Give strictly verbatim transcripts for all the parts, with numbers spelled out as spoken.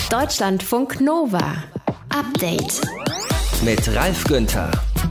Deutschlandfunk Nova. Update. Mit Ralf Günther.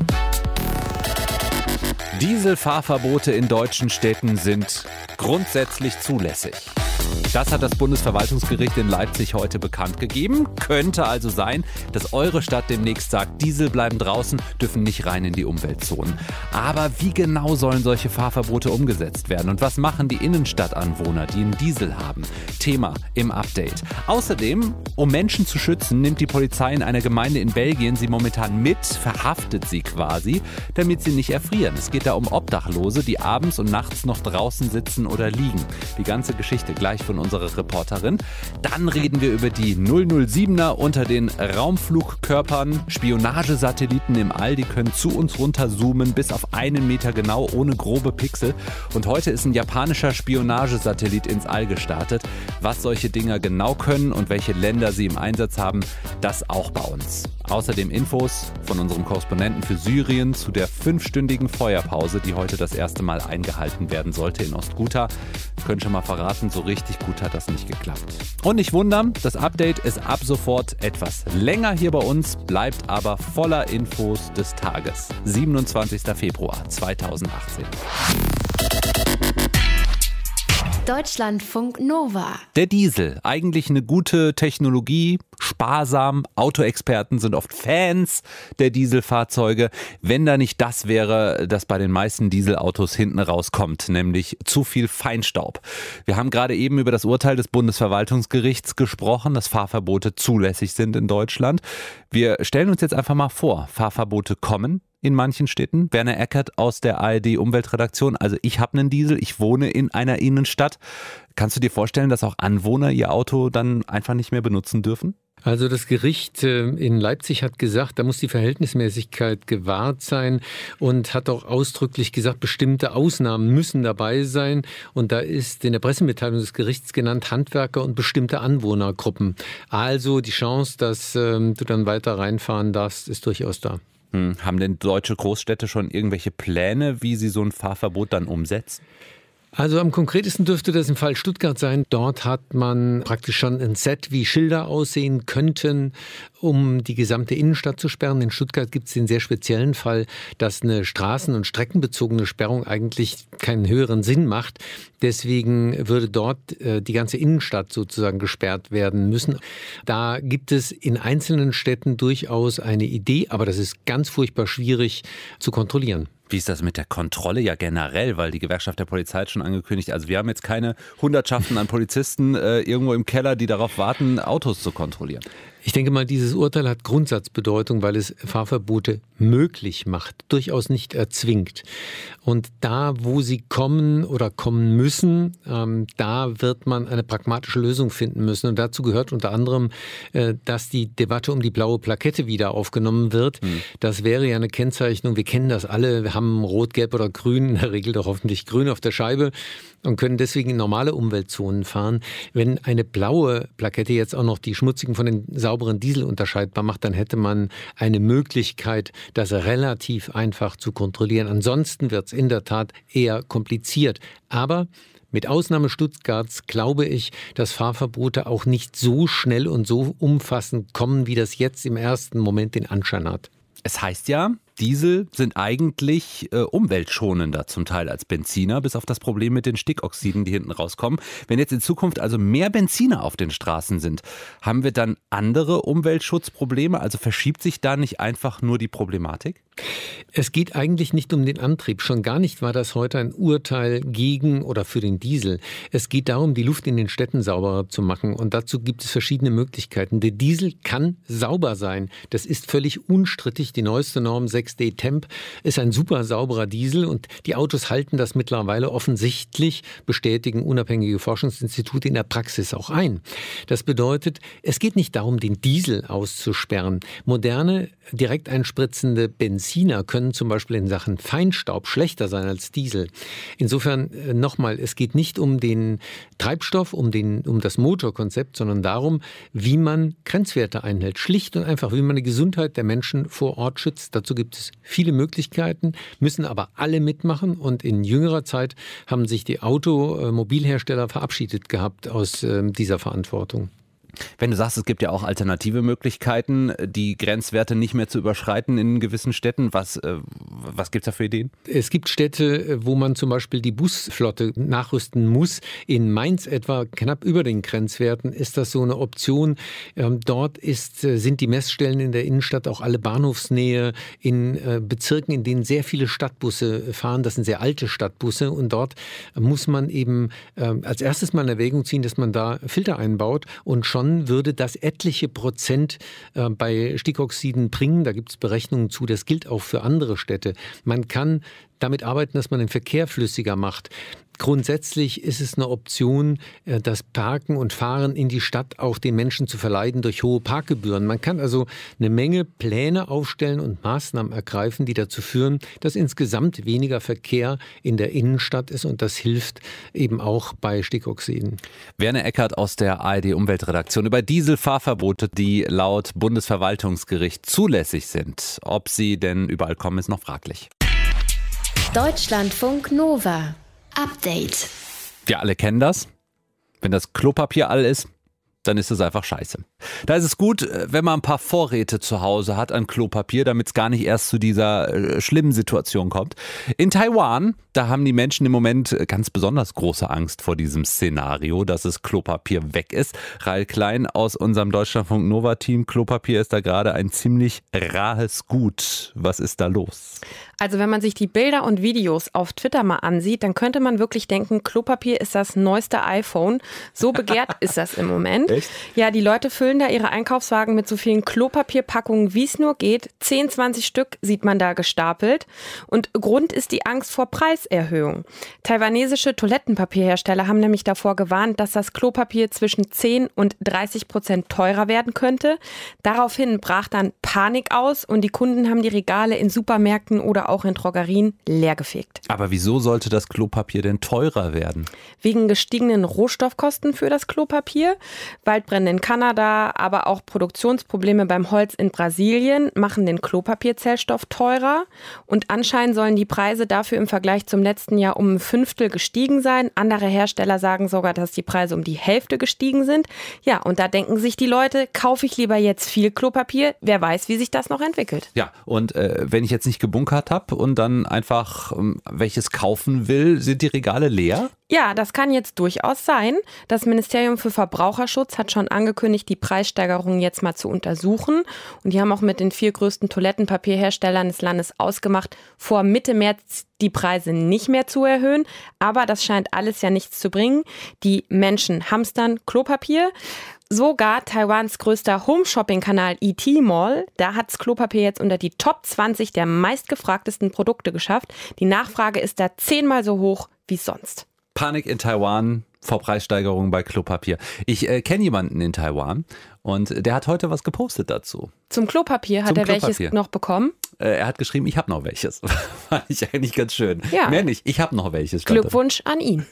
Dieselfahrverbote in deutschen Städten sind grundsätzlich zulässig. Das hat das Bundesverwaltungsgericht in Leipzig heute bekannt gegeben. Könnte also sein, dass eure Stadt demnächst sagt, Diesel bleiben draußen, dürfen nicht rein in die Umweltzonen. Aber wie genau sollen solche Fahrverbote umgesetzt werden? Und was machen die Innenstadtanwohner, die einen Diesel haben? Thema im Update. Außerdem, um Menschen zu schützen, nimmt die Polizei in einer Gemeinde in Belgien sie momentan mit, verhaftet sie quasi, damit sie nicht erfrieren. Es geht da um Obdachlose, die abends und nachts noch draußen sitzen oder liegen. Die ganze Geschichte gleich von unserer Reporterin. Dann reden wir über die null null siebener unter den Raumflugkörpern. Spionagesatelliten im All, die können zu uns runterzoomen, bis auf einen Meter genau, ohne grobe Pixel. Und heute ist ein japanischer Spionagesatellit ins All gestartet. Was solche Dinger genau können und welche Länder sie im Einsatz haben, das auch bei uns. Außerdem Infos von unserem Korrespondenten für Syrien zu der fünfstündigen Feuerpause, die heute das erste Mal eingehalten werden sollte in Ostghouta. Wir können schon mal verraten, so richtig gut hat das nicht geklappt. Und nicht wundern, das Update ist ab sofort etwas länger hier bei uns, bleibt aber voller Infos des Tages. siebenundzwanzigster Februar zweitausendachtzehn. Deutschlandfunk Nova. Der Diesel, eigentlich eine gute Technologie, sparsam. Autoexperten sind oft Fans der Dieselfahrzeuge. Wenn da nicht das wäre, das bei den meisten Dieselautos hinten rauskommt, nämlich zu viel Feinstaub. Wir haben gerade eben über das Urteil des Bundesverwaltungsgerichts gesprochen, dass Fahrverbote zulässig sind in Deutschland. Wir stellen uns jetzt einfach mal vor, Fahrverbote kommen in manchen Städten. Werner Eckert aus der A R D-Umweltredaktion. Also ich habe einen Diesel, ich wohne in einer Innenstadt. Kannst du dir vorstellen, dass auch Anwohner ihr Auto dann einfach nicht mehr benutzen dürfen? Also das Gericht in Leipzig hat gesagt, da muss die Verhältnismäßigkeit gewahrt sein und hat auch ausdrücklich gesagt, bestimmte Ausnahmen müssen dabei sein. Und da ist in der Pressemitteilung des Gerichts genannt Handwerker und bestimmte Anwohnergruppen. Also die Chance, dass ähm, du dann weiter reinfahren darfst, ist durchaus da. Hm. Haben denn deutsche Großstädte schon irgendwelche Pläne, wie sie so ein Fahrverbot dann umsetzen? Also am konkretesten dürfte das im Fall Stuttgart sein. Dort hat man praktisch schon ein Set, wie Schilder aussehen könnten, um die gesamte Innenstadt zu sperren. In Stuttgart gibt es den sehr speziellen Fall, dass eine straßen- und streckenbezogene Sperrung eigentlich keinen höheren Sinn macht. Deswegen würde dort äh, die ganze Innenstadt sozusagen gesperrt werden müssen. Da gibt es in einzelnen Städten durchaus eine Idee, aber das ist ganz furchtbar schwierig zu kontrollieren. Wie ist das mit der Kontrolle ja generell? Weil die Gewerkschaft der Polizei hat schon angekündigt, also wir haben jetzt keine Hundertschaften an Polizisten äh, irgendwo im Keller, die darauf warten, Autos zu kontrollieren. Ich denke mal, dieses Urteil hat Grundsatzbedeutung, weil es Fahrverbote möglich macht, durchaus nicht erzwingt. Und da, wo sie kommen oder kommen müssen, ähm, da wird man eine pragmatische Lösung finden müssen. Und dazu gehört unter anderem, äh, dass die Debatte um die blaue Plakette wieder aufgenommen wird. Hm. Das wäre ja eine Kennzeichnung, wir kennen das alle, wir haben Rot, Gelb oder Grün, in der Regel doch hoffentlich Grün auf der Scheibe und können deswegen in normale Umweltzonen fahren. Wenn eine blaue Plakette jetzt auch noch die schmutzigen von den sauberen Diesel unterscheidbar macht, dann hätte man eine Möglichkeit, das relativ einfach zu kontrollieren. Ansonsten wird es in der Tat eher kompliziert. Aber mit Ausnahme Stuttgarts glaube ich, dass Fahrverbote auch nicht so schnell und so umfassend kommen, wie das jetzt im ersten Moment den Anschein hat. Es heißt ja, Diesel sind eigentlich äh, umweltschonender zum Teil als Benziner, bis auf das Problem mit den Stickoxiden, die hinten rauskommen. Wenn jetzt in Zukunft also mehr Benziner auf den Straßen sind, haben wir dann andere Umweltschutzprobleme? Also verschiebt sich da nicht einfach nur die Problematik? Es geht eigentlich nicht um den Antrieb. Schon gar nicht war das heute ein Urteil gegen oder für den Diesel. Es geht darum, die Luft in den Städten sauberer zu machen. Und dazu gibt es verschiedene Möglichkeiten. Der Diesel kann sauber sein. Das ist völlig unstrittig. Die neueste Norm sechs D Temp ist ein super sauberer Diesel und die Autos halten das mittlerweile offensichtlich, bestätigen unabhängige Forschungsinstitute in der Praxis auch ein. Das bedeutet, es geht nicht darum, den Diesel auszusperren. Moderne, direkt einspritzende Benziner können zum Beispiel in Sachen Feinstaub schlechter sein als Diesel. Insofern äh, nochmal, es geht nicht um den Treibstoff, um, den, um das Motorkonzept, sondern darum, wie man Grenzwerte einhält. Schlicht und einfach, wie man die Gesundheit der Menschen vor Ort schützt. Dazu gibt es viele Möglichkeiten, müssen aber alle mitmachen. Und in jüngerer Zeit haben sich die Automobilhersteller verabschiedet gehabt aus äh, dieser Verantwortung. Wenn du sagst, es gibt ja auch alternative Möglichkeiten, die Grenzwerte nicht mehr zu überschreiten in gewissen Städten, was, äh, was gibt es da für Ideen? Es gibt Städte, wo man zum Beispiel die Busflotte nachrüsten muss. In Mainz etwa, knapp über den Grenzwerten, ist das so eine Option. Ähm, dort ist, sind die Messstellen in der Innenstadt auch alle Bahnhofsnähe in äh, Bezirken, in denen sehr viele Stadtbusse fahren. Das sind sehr alte Stadtbusse und dort muss man eben äh, als erstes mal in Erwägung ziehen, dass man da Filter einbaut und schon würde das etliche Prozent äh, bei Stickoxiden bringen. Da gibt es Berechnungen zu, das gilt auch für andere Städte. Man kann damit arbeiten, dass man den Verkehr flüssiger macht. Grundsätzlich ist es eine Option, das Parken und Fahren in die Stadt auch den Menschen zu verleiten durch hohe Parkgebühren. Man kann also eine Menge Pläne aufstellen und Maßnahmen ergreifen, die dazu führen, dass insgesamt weniger Verkehr in der Innenstadt ist und das hilft eben auch bei Stickoxiden. Werner Eckert aus der A R D-Umweltredaktion über Dieselfahrverbote, die laut Bundesverwaltungsgericht zulässig sind. Ob sie denn überall kommen, ist noch fraglich. Deutschlandfunk Nova. Update. Wir alle kennen das. Wenn das Klopapier all ist, dann ist es einfach scheiße. Da ist es gut, wenn man ein paar Vorräte zu Hause hat an Klopapier, damit es gar nicht erst zu dieser äh, schlimmen Situation kommt. In Taiwan, da haben die Menschen im Moment ganz besonders große Angst vor diesem Szenario, dass das Klopapier weg ist. Rael Klein aus unserem Deutschlandfunk Nova-Team. Klopapier ist da gerade ein ziemlich rares Gut. Was ist da los? Also wenn man sich die Bilder und Videos auf Twitter mal ansieht, dann könnte man wirklich denken, Klopapier ist das neueste iPhone. So begehrt ist das im Moment. Echt? Ja, die Leute füllen da ihre Einkaufswagen mit so vielen Klopapierpackungen, wie es nur geht. zehn, zwanzig Stück sieht man da gestapelt. Und Grund ist die Angst vor Preiserhöhung. Taiwanesische Toilettenpapierhersteller haben nämlich davor gewarnt, dass das Klopapier zwischen zehn und dreißig Prozent teurer werden könnte. Daraufhin brach dann Panik aus und die Kunden haben die Regale in Supermärkten oder auch in Drogerien leergefegt. Aber wieso sollte das Klopapier denn teurer werden? Wegen gestiegenen Rohstoffkosten für das Klopapier. Waldbrände in Kanada, aber auch Produktionsprobleme beim Holz in Brasilien machen den Klopapierzellstoff teurer. Und anscheinend sollen die Preise dafür im Vergleich zum letzten Jahr um ein Fünftel gestiegen sein. Andere Hersteller sagen sogar, dass die Preise um die Hälfte gestiegen sind. Ja, und da denken sich die Leute, kaufe ich lieber jetzt viel Klopapier? Wer weiß, wie sich das noch entwickelt. Ja, und äh, wenn ich jetzt nicht gebunkert habe und dann einfach ähm, welches kaufen will, sind die Regale leer? Ja, das kann jetzt durchaus sein. Das Ministerium für Verbraucherschutz hat schon angekündigt, die Preissteigerungen jetzt mal zu untersuchen. Und die haben auch mit den vier größten Toilettenpapierherstellern des Landes ausgemacht, vor Mitte März die Preise nicht mehr zu erhöhen. Aber das scheint alles ja nichts zu bringen. Die Menschen hamstern Klopapier. Sogar Taiwans größter Home-Shopping-Kanal E T Mall, da hat's Klopapier jetzt unter die Top zwanzig der meistgefragtesten Produkte geschafft. Die Nachfrage ist da zehnmal so hoch wie sonst. Panik in Taiwan vor Preissteigerungen bei Klopapier. Ich äh, kenne jemanden in Taiwan und der hat heute was gepostet dazu. Zum Klopapier hat Zum er Klopapier. welches noch bekommen? Äh, er hat geschrieben, ich habe noch welches. Fand ich eigentlich ganz schön. Ja. Mehr nicht, ich habe noch welches. Glückwunsch an ihn.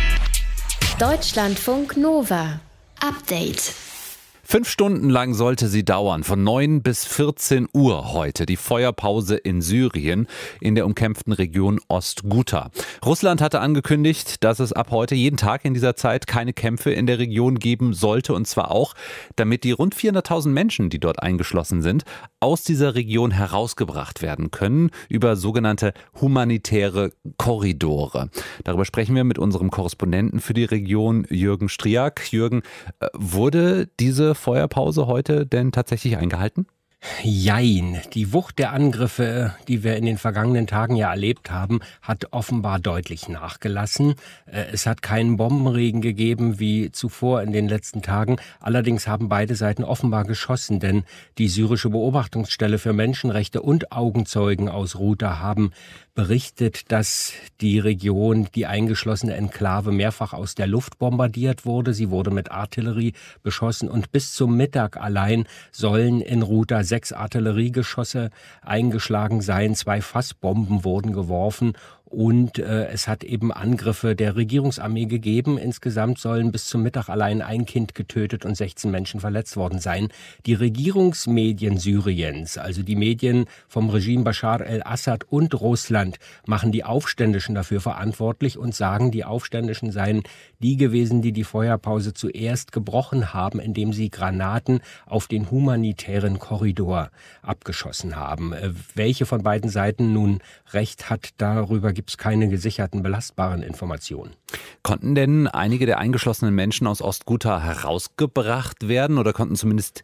Deutschlandfunk Nova. Update. Fünf Stunden lang sollte sie dauern, von neun bis vierzehn Uhr heute, die Feuerpause in Syrien in der umkämpften Region Ost-Ghouta. Russland hatte angekündigt, dass es ab heute jeden Tag in dieser Zeit keine Kämpfe in der Region geben sollte, und zwar auch, damit die rund vierhunderttausend Menschen, die dort eingeschlossen sind, aus dieser Region herausgebracht werden können über sogenannte humanitäre Korridore. Darüber sprechen wir mit unserem Korrespondenten für die Region, Jürgen Striak. Jürgen, wurde diese Feuerpause heute denn tatsächlich eingehalten? Jein. Die Wucht der Angriffe, die wir in den vergangenen Tagen ja erlebt haben, hat offenbar deutlich nachgelassen. Es hat keinen Bombenregen gegeben wie zuvor in den letzten Tagen. Allerdings haben beide Seiten offenbar geschossen, denn die syrische Beobachtungsstelle für Menschenrechte und Augenzeugen aus Ghouta haben berichtet, dass die Region, die eingeschlossene Enklave, mehrfach aus der Luft bombardiert wurde. Sie wurde mit Artillerie beschossen und bis zum Mittag allein sollen in Ghouta sechs Artilleriegeschosse eingeschlagen sein. Zwei Fassbomben wurden geworfen Und äh, es hat eben Angriffe der Regierungsarmee gegeben. Insgesamt sollen bis zum Mittag allein ein Kind getötet und sechzehn Menschen verletzt worden sein. Die Regierungsmedien Syriens, also die Medien vom Regime Bashar el-Assad und Russland, machen die Aufständischen dafür verantwortlich und sagen, die Aufständischen seien die gewesen, die die Feuerpause zuerst gebrochen haben, indem sie Granaten auf den humanitären Korridor abgeschossen haben. Äh, welche von beiden Seiten nun recht hat, darüber gibt es keine gesicherten, belastbaren Informationen. Konnten denn einige der eingeschlossenen Menschen aus Ostghouta herausgebracht werden oder konnten zumindest,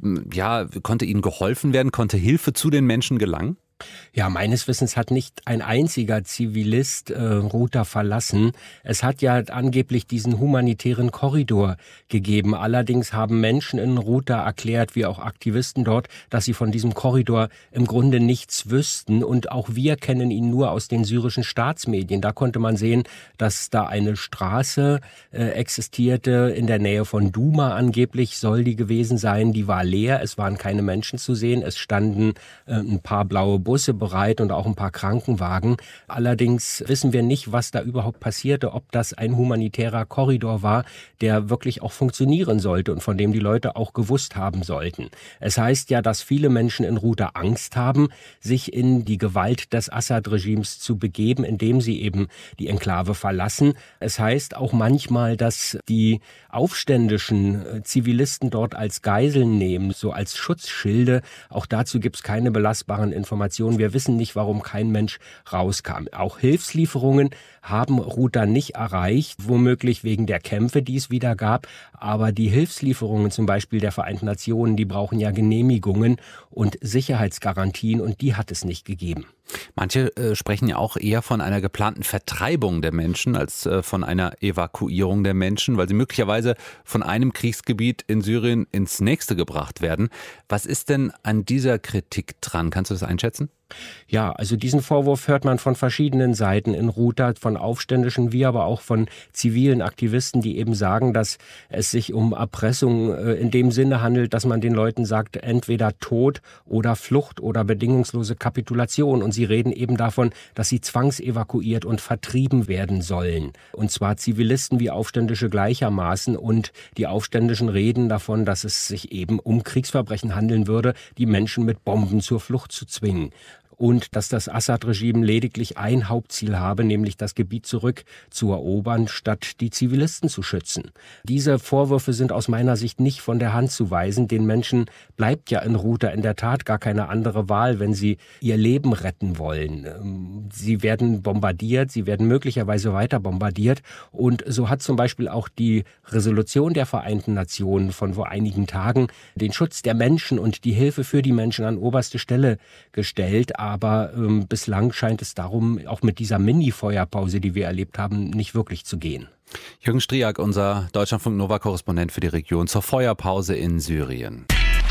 ja, konnte ihnen geholfen werden, konnte Hilfe zu den Menschen gelangen? Ja, meines Wissens hat nicht ein einziger Zivilist äh, Ghouta verlassen. Es hat ja angeblich diesen humanitären Korridor gegeben. Allerdings haben Menschen in Ghouta erklärt, wie auch Aktivisten dort, dass sie von diesem Korridor im Grunde nichts wüssten. Und auch wir kennen ihn nur aus den syrischen Staatsmedien. Da konnte man sehen, dass da eine Straße äh, existierte in der Nähe von Duma angeblich, soll die gewesen sein. Die war leer, es waren keine Menschen zu sehen. Es standen äh, ein paar blaue Busse bereit und auch ein paar Krankenwagen. Allerdings wissen wir nicht, was da überhaupt passierte, ob das ein humanitärer Korridor war, der wirklich auch funktionieren sollte und von dem die Leute auch gewusst haben sollten. Es heißt ja, dass viele Menschen in Ghouta Angst haben, sich in die Gewalt des Assad-Regimes zu begeben, indem sie eben die Enklave verlassen. Es heißt auch manchmal, dass die aufständischen Zivilisten dort als Geiseln nehmen, so als Schutzschilde. Auch dazu gibt es keine belastbaren Informationen. Wir wissen nicht, warum kein Mensch rauskam. Auch Hilfslieferungen haben Ghouta nicht erreicht, womöglich wegen der Kämpfe, die es wieder gab. Aber die Hilfslieferungen zum Beispiel der Vereinten Nationen, die brauchen ja Genehmigungen und Sicherheitsgarantien und die hat es nicht gegeben. Manche äh, sprechen ja auch eher von einer geplanten Vertreibung der Menschen als äh, von einer Evakuierung der Menschen, weil sie möglicherweise von einem Kriegsgebiet in Syrien ins nächste gebracht werden. Was ist denn an dieser Kritik dran? Kannst du das einschätzen? Ja, also diesen Vorwurf hört man von verschiedenen Seiten in Ghouta, von Aufständischen wie aber auch von zivilen Aktivisten, die eben sagen, dass es sich um Erpressung äh, in dem Sinne handelt, dass man den Leuten sagt, entweder Tod oder Flucht oder bedingungslose Kapitulation. Und sie reden eben davon, dass sie zwangsevakuiert und vertrieben werden sollen. Und zwar Zivilisten wie Aufständische gleichermaßen. Und die Aufständischen reden davon, dass es sich eben um Kriegsverbrechen handeln würde, die Menschen mit Bomben zur Flucht zu zwingen. Und dass das Assad-Regime lediglich ein Hauptziel habe, nämlich das Gebiet zurück zu erobern, statt die Zivilisten zu schützen. Diese Vorwürfe sind aus meiner Sicht nicht von der Hand zu weisen. Den Menschen bleibt ja in Ghouta in der Tat gar keine andere Wahl, wenn sie ihr Leben retten wollen. Sie werden bombardiert, sie werden möglicherweise weiter bombardiert. Und so hat zum Beispiel auch die Resolution der Vereinten Nationen von vor einigen Tagen den Schutz der Menschen und die Hilfe für die Menschen an oberste Stelle gestellt. Aber ähm, bislang scheint es darum, auch mit dieser Mini-Feuerpause, die wir erlebt haben, nicht wirklich zu gehen. Jürgen Striak, unser Deutschlandfunk-Nova-Korrespondent für die Region zur Feuerpause in Syrien.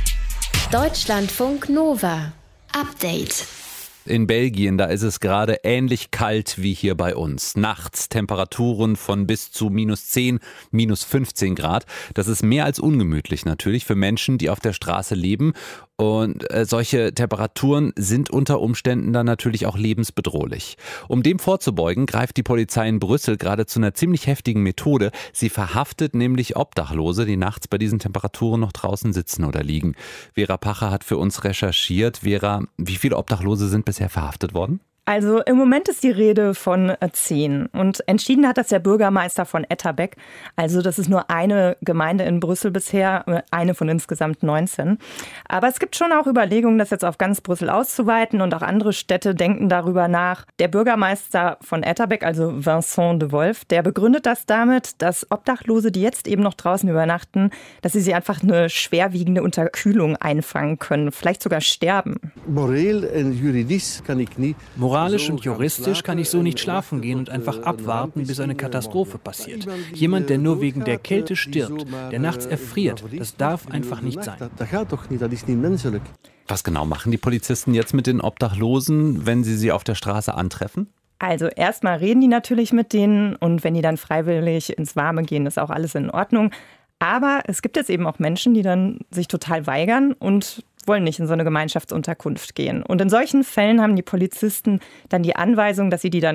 Deutschlandfunk Nova. Update. In Belgien, da ist es gerade ähnlich kalt wie hier bei uns. Nachts Temperaturen von bis zu minus zehn, minus fünfzehn Grad. Das ist mehr als ungemütlich natürlich für Menschen, die auf der Straße leben. Und äh, solche Temperaturen sind unter Umständen dann natürlich auch lebensbedrohlich. Um dem vorzubeugen, greift die Polizei in Brüssel gerade zu einer ziemlich heftigen Methode. Sie verhaftet nämlich Obdachlose, die nachts bei diesen Temperaturen noch draußen sitzen oder liegen. Vera Pacher hat für uns recherchiert. Vera, wie viele Obdachlose sind bisher verhaftet worden? Also im Moment ist die Rede von zehn und entschieden hat das der Bürgermeister von Etterbeek. Also das ist nur eine Gemeinde in Brüssel bisher, eine von insgesamt neunzehn. Aber es gibt schon auch Überlegungen, das jetzt auf ganz Brüssel auszuweiten und auch andere Städte denken darüber nach. Der Bürgermeister von Etterbeek, also Vincent de Wolf, der begründet das damit, dass Obdachlose, die jetzt eben noch draußen übernachten, dass sie sich einfach eine schwerwiegende Unterkühlung einfangen können, vielleicht sogar sterben. Moreel und juridisch kann ich nie. Moralisch und juristisch kann ich so nicht schlafen gehen und einfach abwarten, bis eine Katastrophe passiert. Jemand, der nur wegen der Kälte stirbt, der nachts erfriert, das darf einfach nicht sein. Was genau machen die Polizisten jetzt mit den Obdachlosen, wenn sie sie auf der Straße antreffen? Also erstmal reden die natürlich mit denen und wenn die dann freiwillig ins Warme gehen, ist auch alles in Ordnung. Aber es gibt jetzt eben auch Menschen, die dann sich total weigern und wollen nicht in so eine Gemeinschaftsunterkunft gehen. Und in solchen Fällen haben die Polizisten dann die Anweisung, dass sie die dann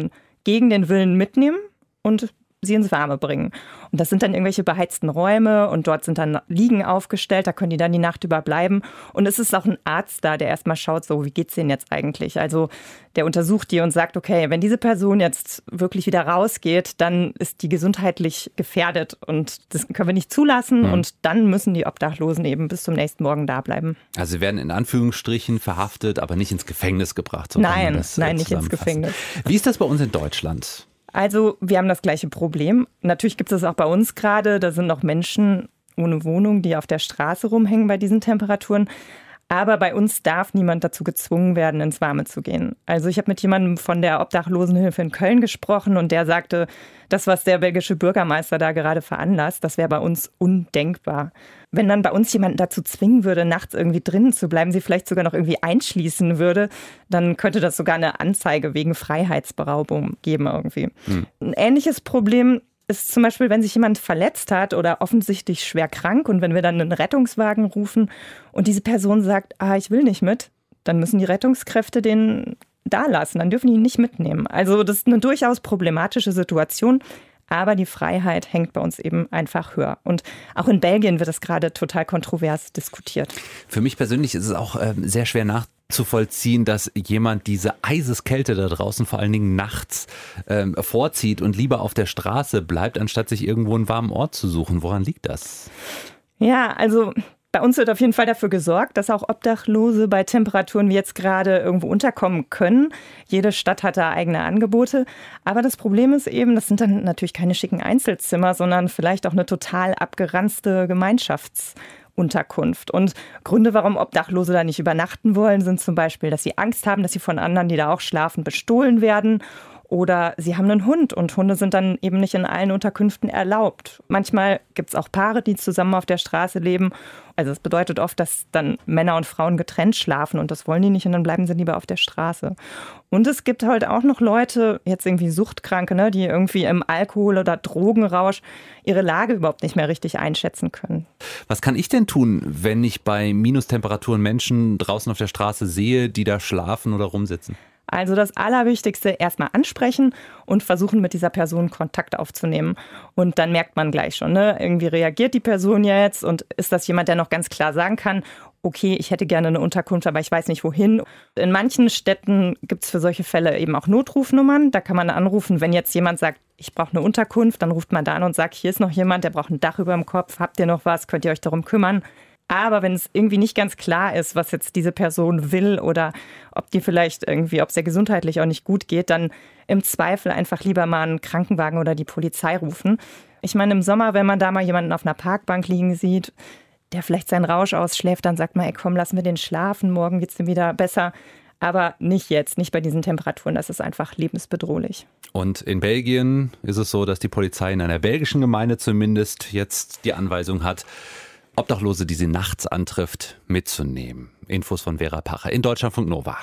gegen den Willen mitnehmen und sie ins Warme bringen. Und das sind dann irgendwelche beheizten Räume und dort sind dann Liegen aufgestellt, da können die dann die Nacht über bleiben. Und es ist auch ein Arzt da, der erstmal schaut, so wie geht's denen jetzt eigentlich? Also der untersucht die und sagt, okay, wenn diese Person jetzt wirklich wieder rausgeht, dann ist die gesundheitlich gefährdet und das können wir nicht zulassen mhm. und dann müssen die Obdachlosen eben bis zum nächsten Morgen da bleiben. Also sie werden in Anführungsstrichen verhaftet, aber nicht ins Gefängnis gebracht. So nein, nein, nicht ins Gefängnis. Wie ist das bei uns in Deutschland? Also wir haben das gleiche Problem. Natürlich gibt es das auch bei uns gerade. Da sind noch Menschen ohne Wohnung, die auf der Straße rumhängen bei diesen Temperaturen. Aber bei uns darf niemand dazu gezwungen werden, ins Warme zu gehen. Also ich habe mit jemandem von der Obdachlosenhilfe in Köln gesprochen und der sagte, das, was der belgische Bürgermeister da gerade veranlasst, das wäre bei uns undenkbar. Wenn dann bei uns jemanden dazu zwingen würde, nachts irgendwie drinnen zu bleiben, sie vielleicht sogar noch irgendwie einschließen würde, dann könnte das sogar eine Anzeige wegen Freiheitsberaubung geben irgendwie. Hm. Ein ähnliches Problem ist zum Beispiel, wenn sich jemand verletzt hat oder offensichtlich schwer krank und wenn wir dann einen Rettungswagen rufen und diese Person sagt, ah, ich will nicht mit, dann müssen die Rettungskräfte den da lassen, dann dürfen die ihn nicht mitnehmen. Also das ist eine durchaus problematische Situation, aber die Freiheit hängt bei uns eben einfach höher. Und auch in Belgien wird das gerade total kontrovers diskutiert. Für mich persönlich ist es auch äh, sehr schwer nachzuvollziehen, zu vollziehen, dass jemand diese Eiseskälte da draußen vor allen Dingen nachts ähm, vorzieht und lieber auf der Straße bleibt, anstatt sich irgendwo einen warmen Ort zu suchen. Woran liegt das? Ja, also bei uns wird auf jeden Fall dafür gesorgt, dass auch Obdachlose bei Temperaturen wie jetzt gerade irgendwo unterkommen können. Jede Stadt hat da eigene Angebote. Aber das Problem ist eben, das sind dann natürlich keine schicken Einzelzimmer, sondern vielleicht auch eine total abgeranzte Gemeinschafts- Unterkunft. Und Gründe, warum Obdachlose da nicht übernachten wollen, sind zum Beispiel, dass sie Angst haben, dass sie von anderen, die da auch schlafen, bestohlen werden. Oder sie haben einen Hund und Hunde sind dann eben nicht in allen Unterkünften erlaubt. Manchmal gibt es auch Paare, die zusammen auf der Straße leben. Also das bedeutet oft, dass dann Männer und Frauen getrennt schlafen und das wollen die nicht und dann bleiben sie lieber auf der Straße. Und es gibt halt auch noch Leute, jetzt irgendwie Suchtkranke, ne, die irgendwie im Alkohol- oder Drogenrausch ihre Lage überhaupt nicht mehr richtig einschätzen können. Was kann ich denn tun, wenn ich bei Minustemperaturen Menschen draußen auf der Straße sehe, die da schlafen oder rumsitzen? Also das Allerwichtigste, erstmal ansprechen und versuchen, mit dieser Person Kontakt aufzunehmen. Und dann merkt man gleich schon, ne? Irgendwie reagiert die Person jetzt und ist das jemand, der noch ganz klar sagen kann, okay, ich hätte gerne eine Unterkunft, aber ich weiß nicht wohin. In manchen Städten gibt es für solche Fälle eben auch Notrufnummern. Da kann man anrufen, wenn jetzt jemand sagt, ich brauche eine Unterkunft, dann ruft man da an und sagt, hier ist noch jemand, der braucht ein Dach über dem Kopf, habt ihr noch was, könnt ihr euch darum kümmern. Aber wenn es irgendwie nicht ganz klar ist, was jetzt diese Person will oder ob die vielleicht irgendwie, ob es ihr gesundheitlich auch nicht gut geht, dann im Zweifel einfach lieber mal einen Krankenwagen oder die Polizei rufen. Ich meine, im Sommer, wenn man da mal jemanden auf einer Parkbank liegen sieht, der vielleicht seinen Rausch ausschläft, dann sagt man, ey komm, lassen wir den schlafen, morgen geht's dem wieder besser. Aber nicht jetzt, nicht bei diesen Temperaturen, das ist einfach lebensbedrohlich. Und in Belgien ist es so, dass die Polizei in einer belgischen Gemeinde zumindest jetzt die Anweisung hat, Obdachlose, die sie nachts antrifft, mitzunehmen. Infos von Vera Pacher in Deutschlandfunk Nova.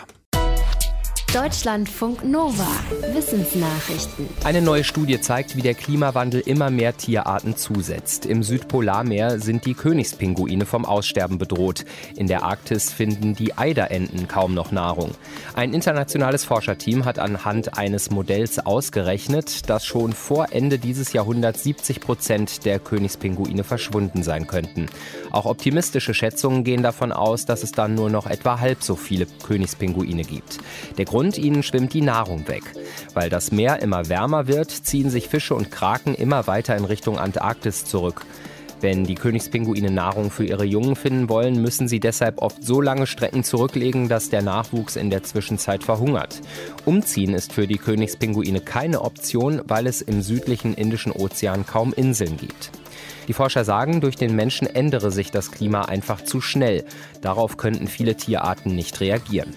Deutschlandfunk Nova. Wissensnachrichten. Eine neue Studie zeigt, wie der Klimawandel immer mehr Tierarten zusetzt. Im Südpolarmeer sind die Königspinguine vom Aussterben bedroht. In der Arktis finden die Eiderenten kaum noch Nahrung. Ein internationales Forscherteam hat anhand eines Modells ausgerechnet, dass schon vor Ende dieses Jahrhunderts siebzig Prozent der Königspinguine verschwunden sein könnten. Auch optimistische Schätzungen gehen davon aus, dass es dann nur noch etwa halb so viele Königspinguine gibt. Der Grund, ihnen schwimmt die Nahrung weg. Weil das Meer immer wärmer wird, ziehen sich Fische und Kraken immer weiter in Richtung Antarktis zurück. Wenn die Königspinguine Nahrung für ihre Jungen finden wollen, müssen sie deshalb oft so lange Strecken zurücklegen, dass der Nachwuchs in der Zwischenzeit verhungert. Umziehen ist für die Königspinguine keine Option, weil es im südlichen Indischen Ozean kaum Inseln gibt. Die Forscher sagen, durch den Menschen ändere sich das Klima einfach zu schnell. Darauf könnten viele Tierarten nicht reagieren.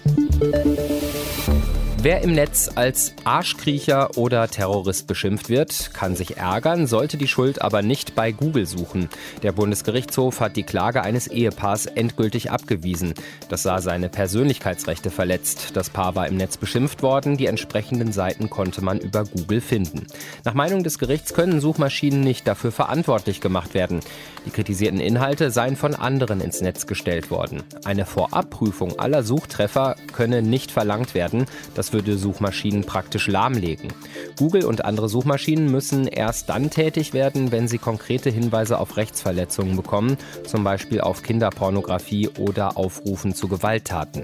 Wer im Netz als Arschkriecher oder Terrorist beschimpft wird, kann sich ärgern, sollte die Schuld aber nicht bei Google suchen. Der Bundesgerichtshof hat die Klage eines Ehepaars endgültig abgewiesen. Das sah seine Persönlichkeitsrechte verletzt. Das Paar war im Netz beschimpft worden, die entsprechenden Seiten konnte man über Google finden. Nach Meinung des Gerichts können Suchmaschinen nicht dafür verantwortlich gemacht werden. Die kritisierten Inhalte seien von anderen ins Netz gestellt worden. Eine Vorabprüfung aller Suchtreffer könne nicht verlangt werden. Das würde Suchmaschinen praktisch lahmlegen. Google und andere Suchmaschinen müssen erst dann tätig werden, wenn sie konkrete Hinweise auf Rechtsverletzungen bekommen, zum Beispiel auf Kinderpornografie oder Aufrufen zu Gewalttaten.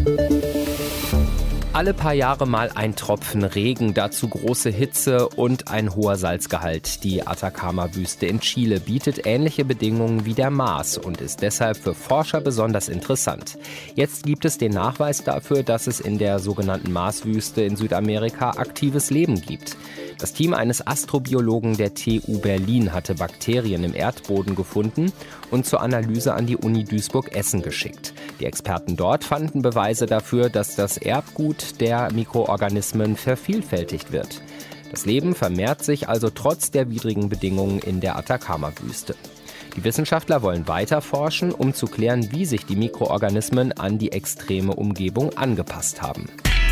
Alle paar Jahre mal ein Tropfen Regen, dazu große Hitze und ein hoher Salzgehalt. Die Atacama-Wüste in Chile bietet ähnliche Bedingungen wie der Mars und ist deshalb für Forscher besonders interessant. Jetzt gibt es den Nachweis dafür, dass es in der sogenannten Marswüste in Südamerika aktives Leben gibt. Das Team eines Astrobiologen der T U Berlin hatte Bakterien im Erdboden gefunden und zur Analyse an die Uni Duisburg-Essen geschickt. Die Experten dort fanden Beweise dafür, dass das Erbgut der Mikroorganismen vervielfältigt wird. Das Leben vermehrt sich also trotz der widrigen Bedingungen in der Atacama-Wüste. Die Wissenschaftler wollen weiter forschen, um zu klären, wie sich die Mikroorganismen an die extreme Umgebung angepasst haben.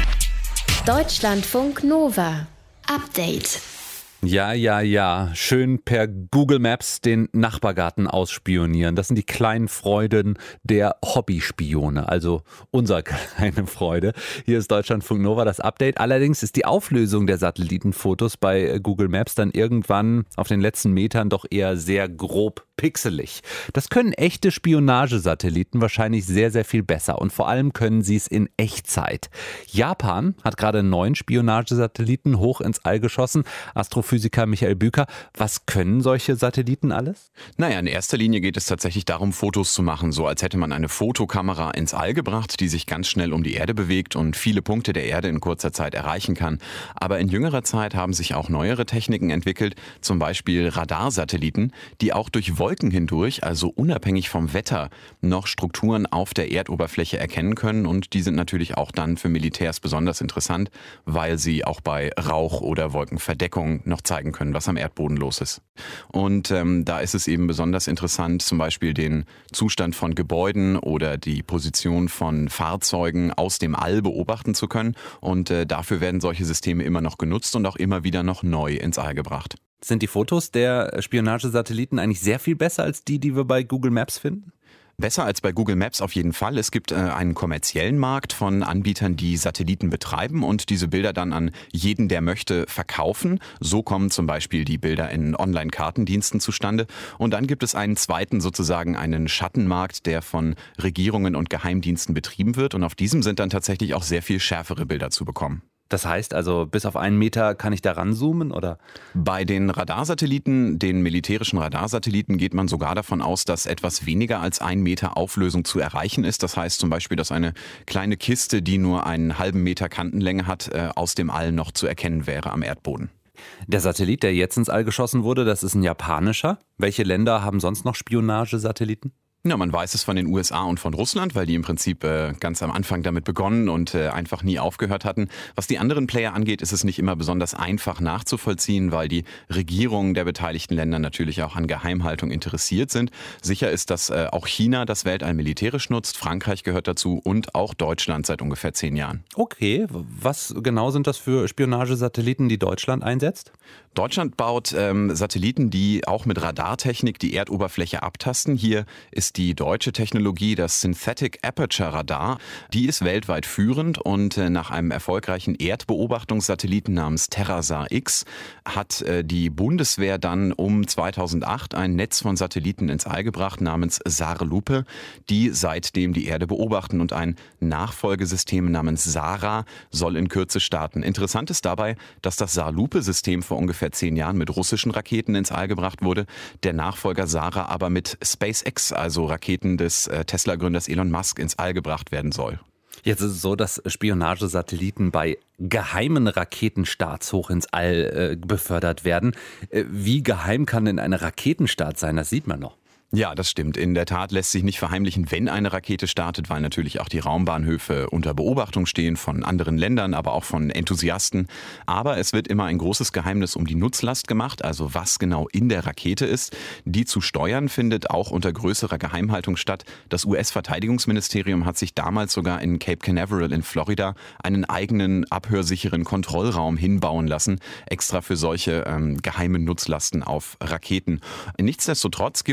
Deutschlandfunk Nova. Update. Ja, ja, ja. Schön per Google Maps den Nachbargarten ausspionieren. Das sind die kleinen Freuden der Hobbyspione. Also unsere kleine Freude. Hier ist Deutschlandfunk Nova, das Update. Allerdings ist die Auflösung der Satellitenfotos bei Google Maps dann irgendwann auf den letzten Metern doch eher sehr grob pixelig. Das können echte Spionagesatelliten wahrscheinlich sehr, sehr viel besser. Und vor allem können sie es in Echtzeit. Japan hat gerade einen neuen Spionagesatelliten hoch ins All geschossen. Astrophysiker Michael Büker, was können solche Satelliten alles? Naja, in erster Linie geht es tatsächlich darum, Fotos zu machen, so als hätte man eine Fotokamera ins All gebracht, die sich ganz schnell um die Erde bewegt und viele Punkte der Erde in kurzer Zeit erreichen kann. Aber in jüngerer Zeit haben sich auch neuere Techniken entwickelt, zum Beispiel Radarsatelliten, die auch durch Wolken hindurch, also unabhängig vom Wetter, noch Strukturen auf der Erdoberfläche erkennen können. Und die sind natürlich auch dann für Militärs besonders interessant, weil sie auch bei Rauch- oder Wolkenverdeckung noch zeigen können, was am Erdboden los ist. Und ähm, da ist es eben besonders interessant, zum Beispiel den Zustand von Gebäuden oder die Position von Fahrzeugen aus dem All beobachten zu können. Und äh, dafür werden solche Systeme immer noch genutzt und auch immer wieder noch neu ins All gebracht. Sind die Fotos der Spionagesatelliten eigentlich sehr viel besser als die, die wir bei Google Maps finden? Besser als bei Google Maps auf jeden Fall. Es gibt äh, einen kommerziellen Markt von Anbietern, die Satelliten betreiben und diese Bilder dann an jeden, der möchte, verkaufen. So kommen zum Beispiel die Bilder in Online-Kartendiensten zustande. Und dann gibt es einen zweiten, sozusagen einen Schattenmarkt, der von Regierungen und Geheimdiensten betrieben wird. Und auf diesem sind dann tatsächlich auch sehr viel schärfere Bilder zu bekommen. Das heißt also, bis auf einen Meter kann ich da ranzoomen, oder? Bei den Radarsatelliten, den militärischen Radarsatelliten, geht man sogar davon aus, dass etwas weniger als ein Meter Auflösung zu erreichen ist. Das heißt zum Beispiel, dass eine kleine Kiste, die nur einen halben Meter Kantenlänge hat, aus dem All noch zu erkennen wäre am Erdboden. Der Satellit, der jetzt ins All geschossen wurde, das ist ein japanischer. Welche Länder haben sonst noch Spionagesatelliten? Ja, man weiß es von den U S A und von Russland, weil die im Prinzip äh, ganz am Anfang damit begonnen und äh, einfach nie aufgehört hatten. Was die anderen Player angeht, ist es nicht immer besonders einfach nachzuvollziehen, weil die Regierungen der beteiligten Länder natürlich auch an Geheimhaltung interessiert sind. Sicher ist, dass äh, auch China das Weltall militärisch nutzt, Frankreich gehört dazu und auch Deutschland seit ungefähr zehn Jahren. Okay, was genau sind das für Spionagesatelliten, die Deutschland einsetzt? Deutschland baut ähm, Satelliten, die auch mit Radartechnik die Erdoberfläche abtasten. Hier ist die deutsche Technologie, das Synthetic Aperture Radar. Die ist weltweit führend und äh, nach einem erfolgreichen Erdbeobachtungssatelliten namens TerraSAR X hat äh, die Bundeswehr dann um zweitausendacht ein Netz von Satelliten ins All gebracht namens SAR-Lupe, die seitdem die Erde beobachten, und ein Nachfolgesystem namens SARA soll in Kürze starten. Interessant ist dabei, dass das SAR-Lupe-System vor ungefähr zehn Jahren mit russischen Raketen ins All gebracht wurde, der Nachfolger SARA aber mit SpaceX, also Raketen des äh, Tesla-Gründers Elon Musk, ins All gebracht werden soll. Jetzt ist es so, dass Spionagesatelliten bei geheimen Raketenstarts hoch ins All äh, befördert werden. Äh, wie geheim kann denn eine Raketenstart sein? Das sieht man noch. Ja, das stimmt. In der Tat lässt sich nicht verheimlichen, wenn eine Rakete startet, weil natürlich auch die Raumbahnhöfe unter Beobachtung stehen von anderen Ländern, aber auch von Enthusiasten. Aber es wird immer ein großes Geheimnis um die Nutzlast gemacht, also was genau in der Rakete ist. Die zu steuern findet auch unter größerer Geheimhaltung statt. Das U S-Verteidigungsministerium hat sich damals sogar in Cape Canaveral in Florida einen eigenen abhörsicheren Kontrollraum hinbauen lassen, extra für solche ähm, geheimen Nutzlasten auf Raketen. Nichtsdestotrotz gibt es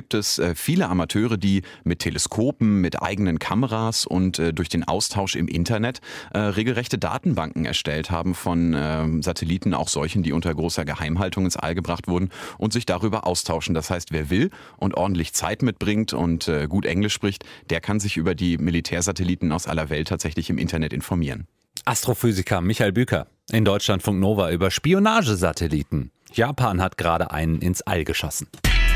äh, viele Amateure, die mit Teleskopen, mit eigenen Kameras und äh, durch den Austausch im Internet äh, regelrechte Datenbanken erstellt haben von äh, Satelliten, auch solchen, die unter großer Geheimhaltung ins All gebracht wurden und sich darüber austauschen. Das heißt, wer will und ordentlich Zeit mitbringt und äh, gut Englisch spricht, der kann sich über die Militärsatelliten aus aller Welt tatsächlich im Internet informieren. Astrophysiker Michael Büker in Deutschlandfunk Nova über Spionagesatelliten. Japan hat gerade einen ins All geschossen.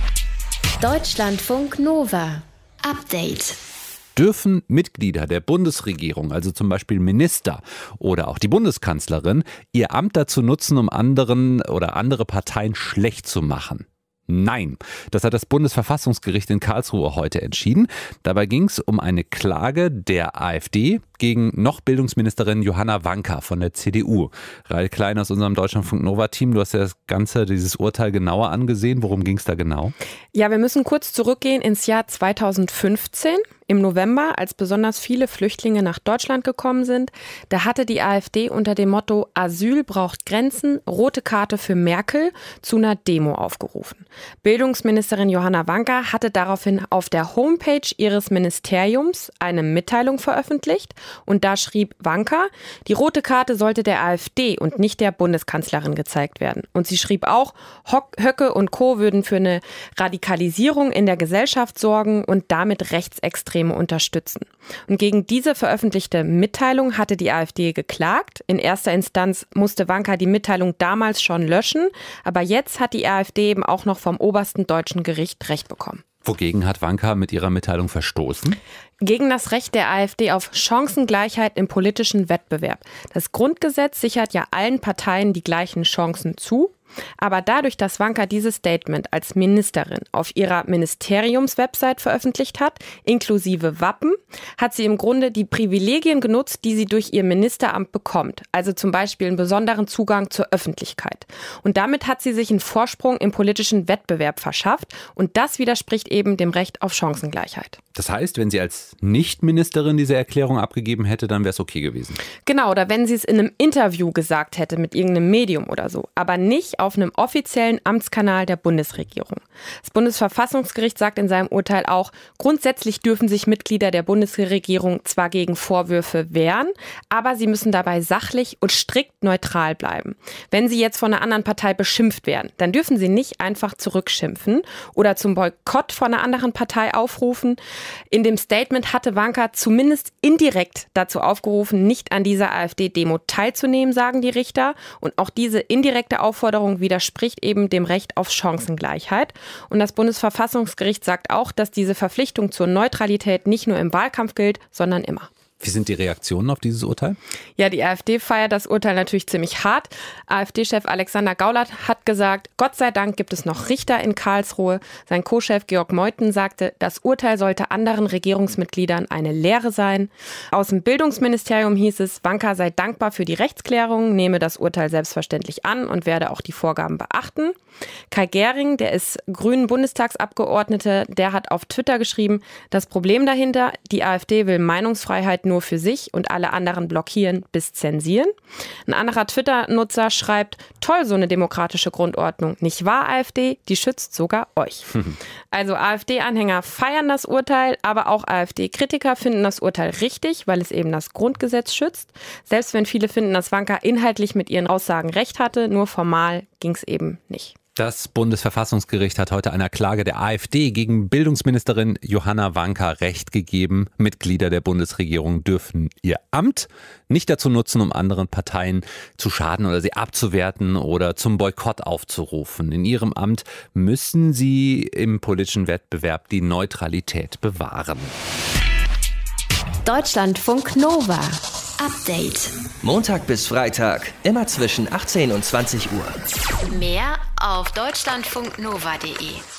Deutschlandfunk Nova. Update. Dürfen Mitglieder der Bundesregierung, also zum Beispiel Minister oder auch die Bundeskanzlerin, ihr Amt dazu nutzen, um anderen oder andere Parteien schlecht zu machen? Nein, das hat das Bundesverfassungsgericht in Karlsruhe heute entschieden. Dabei ging es um eine Klage der AfD gegen noch Bildungsministerin Johanna Wanka von der C D U. Rael Klein aus unserem Deutschlandfunk Nova-Team, du hast ja das Ganze, dieses Urteil genauer angesehen. Worum ging es da genau? Ja, wir müssen kurz zurückgehen ins Jahr zweitausendfünfzehn. Im November, als besonders viele Flüchtlinge nach Deutschland gekommen sind, da hatte die AfD unter dem Motto Asyl braucht Grenzen, rote Karte für Merkel zu einer Demo aufgerufen. Bildungsministerin Johanna Wanka hatte daraufhin auf der Homepage ihres Ministeriums eine Mitteilung veröffentlicht und da schrieb Wanka, die rote Karte sollte der AfD und nicht der Bundeskanzlerin gezeigt werden. Und sie schrieb auch, Höcke und Co. würden für eine Radikalisierung in der Gesellschaft sorgen und damit rechtsextrem unterstützen. Und gegen diese veröffentlichte Mitteilung hatte die AfD geklagt. In erster Instanz musste Wanka die Mitteilung damals schon löschen, aber jetzt hat die AfD eben auch noch vom obersten deutschen Gericht Recht bekommen. Wogegen hat Wanka mit ihrer Mitteilung verstoßen? Gegen das Recht der AfD auf Chancengleichheit im politischen Wettbewerb. Das Grundgesetz sichert ja allen Parteien die gleichen Chancen zu. Aber dadurch, dass Wanka dieses Statement als Ministerin auf ihrer Ministeriumswebsite veröffentlicht hat, inklusive Wappen, hat sie im Grunde die Privilegien genutzt, die sie durch ihr Ministeramt bekommt. Also zum Beispiel einen besonderen Zugang zur Öffentlichkeit. Und damit hat sie sich einen Vorsprung im politischen Wettbewerb verschafft. Und das widerspricht eben dem Recht auf Chancengleichheit. Das heißt, wenn sie als Nicht-Ministerin diese Erklärung abgegeben hätte, dann wäre es okay gewesen. Genau, oder wenn sie es in einem Interview gesagt hätte mit irgendeinem Medium oder so, aber nicht auf einem offiziellen Amtskanal der Bundesregierung. Das Bundesverfassungsgericht sagt in seinem Urteil auch, grundsätzlich dürfen sich Mitglieder der Bundesregierung zwar gegen Vorwürfe wehren, aber sie müssen dabei sachlich und strikt neutral bleiben. Wenn sie jetzt von einer anderen Partei beschimpft werden, dann dürfen sie nicht einfach zurückschimpfen oder zum Boykott von einer anderen Partei aufrufen. In dem Statement hatte Wanka zumindest indirekt dazu aufgerufen, nicht an dieser AfD-Demo teilzunehmen, sagen die Richter. Und auch diese indirekte Aufforderung widerspricht eben dem Recht auf Chancengleichheit. Und das Bundesverfassungsgericht sagt auch, dass diese Verpflichtung zur Neutralität nicht nur im Wahlkampf gilt, sondern immer. Wie sind die Reaktionen auf dieses Urteil? Ja, die AfD feiert das Urteil natürlich ziemlich hart. AfD-Chef Alexander Gauland hat gesagt, Gott sei Dank gibt es noch Richter in Karlsruhe. Sein Co-Chef Georg Meuthen sagte, das Urteil sollte anderen Regierungsmitgliedern eine Lehre sein. Aus dem Bildungsministerium hieß es, Wanka sei dankbar für die Rechtsklärung, nehme das Urteil selbstverständlich an und werde auch die Vorgaben beachten. Kai Gering, der ist grünen Bundestagsabgeordnete, der hat auf Twitter geschrieben, das Problem dahinter, die AfD will Meinungsfreiheit nur für sich und alle anderen blockieren bis zensieren. Ein anderer Twitter-Nutzer schreibt, toll, so eine demokratische Grundordnung. Nicht wahr, AfD? Die schützt sogar euch. Also AfD-Anhänger feiern das Urteil, aber auch AfD-Kritiker finden das Urteil richtig, weil es eben das Grundgesetz schützt. Selbst wenn viele finden, dass Wanka inhaltlich mit ihren Aussagen recht hatte, nur formal ging es eben nicht. Das Bundesverfassungsgericht hat heute einer Klage der AfD gegen Bildungsministerin Johanna Wanka Recht gegeben. Mitglieder der Bundesregierung dürfen ihr Amt nicht dazu nutzen, um anderen Parteien zu schaden oder sie abzuwerten oder zum Boykott aufzurufen. In ihrem Amt müssen sie im politischen Wettbewerb die Neutralität bewahren. Deutschlandfunk Nova. Update. Montag bis Freitag, immer zwischen achtzehn und zwanzig Uhr. Mehr auf deutschlandfunknova punkt de.